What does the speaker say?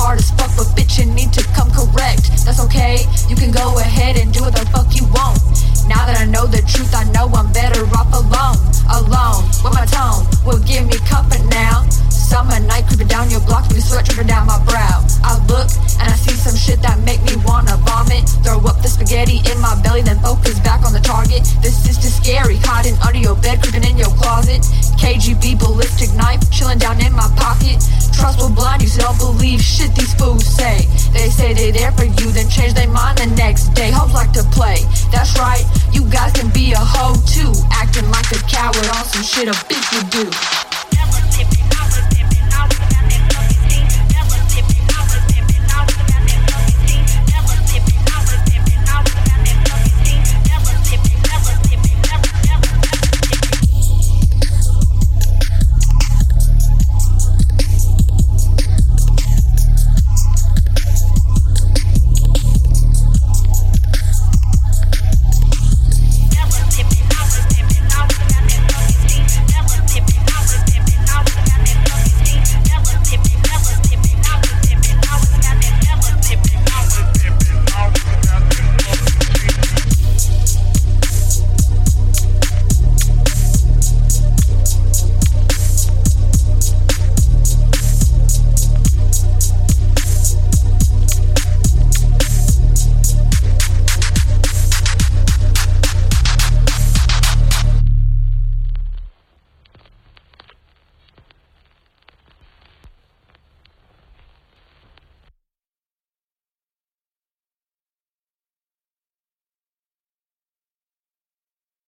hard as fuck, but bitch, you need to come correct. That's okay, you can go ahead and do what the fuck you want. Now that I know the truth, I know I'm better off alone. Alone, with my tone, will give me comfort now. Summer night creeping down your block, with sweat dripping down my brow. I look, and I see some shit that make me wanna vomit. Throw up the spaghetti in my belly, then focus back on the target. This is too scary, hiding under your bed, creeping in your closet. KGB ballistic knife, chilling down in my pocket. Trust will blind you, so don't believe shit these fools say. They say they're there for you, then change their mind the next day. Hoes like to play, that's right, you guys can be a hoe too. Acting like a coward on some shit a bitch would do.